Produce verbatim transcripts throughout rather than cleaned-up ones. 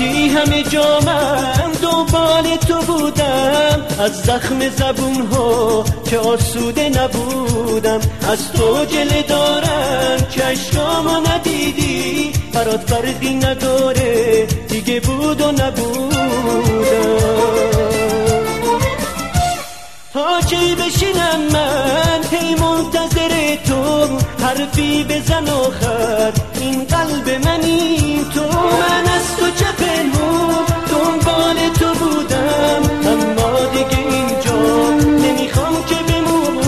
وقتی همه جامم دنبال تو بودم، از زخم زبون ها که آسوده نبودم، از تو جله دارم که اشکامو ندیدی، برات فرقی نداره دیگه بود و نبودم. تا کی بشینم من هی منتظر تو، حرفی بزن آخر این قلب منی تو. من از تو چه پنهون دنبال تو بودم، اما دیگه اینجا نمیخوام که بمونم.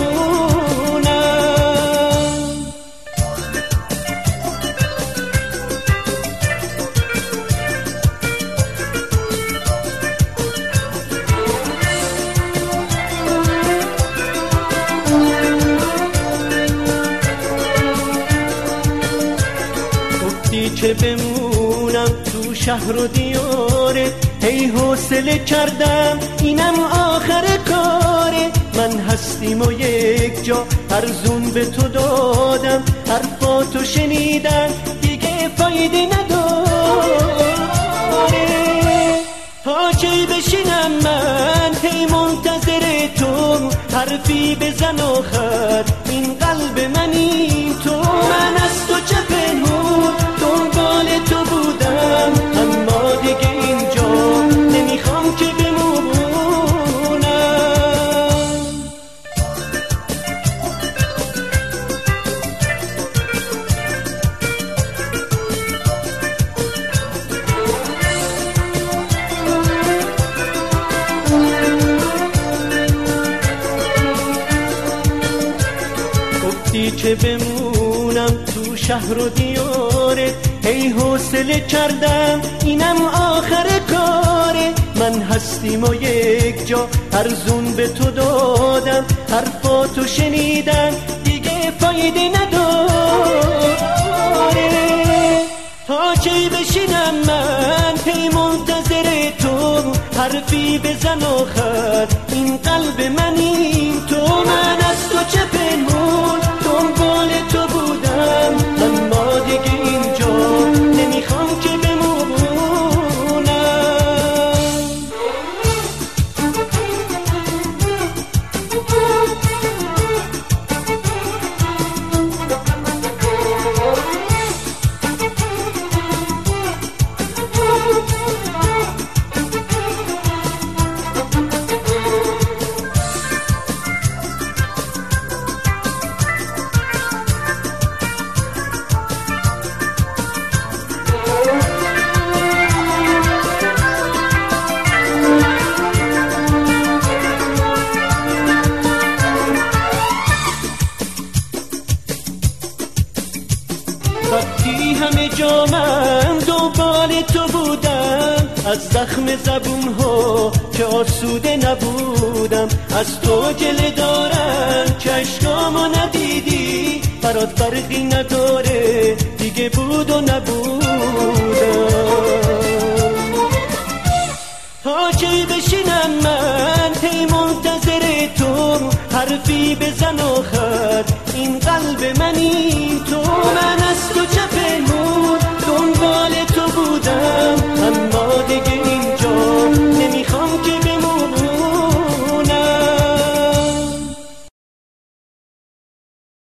که بمونم تو شهر و دیاره، هی حوصله کردم اینم آخر کاره. من هستیم و یک جا ارزون به تو دادم، حرفاتو شنیدم دیگه فایده نداره. تا کی بشینم من هی منتظر تو، حرفی بزن آخر این قلب منی تو. من از تو چه پنهون دنبال تو بودم، اما دیگه اینجا نمیخوام که بمونم. گفتی که بمونم تو شهر و دیاره، هی حوصله کردم اینم آخر کاره. من هستیم و یک جا ارزون به تو دادم، حرفاتو شنیدم دیگه فایده نداره. تا کی بشینم من هی منتظر تو، حرفی بزن آخر این قلب منی تو. من از تو چه پنهون دنبال تو بودم، اما دیگه اینجا نمیخوام که بمونم. وقتی همه جامم دنبال تو بودم، از زخم زبون ها که آسوده نبودم، از تو جله دارم که اشکامو ندیدی، برات فرقی نداره دیگه بود و نبودم. تا کی بشینم من هی منتظر تو، حرفی بزن آخر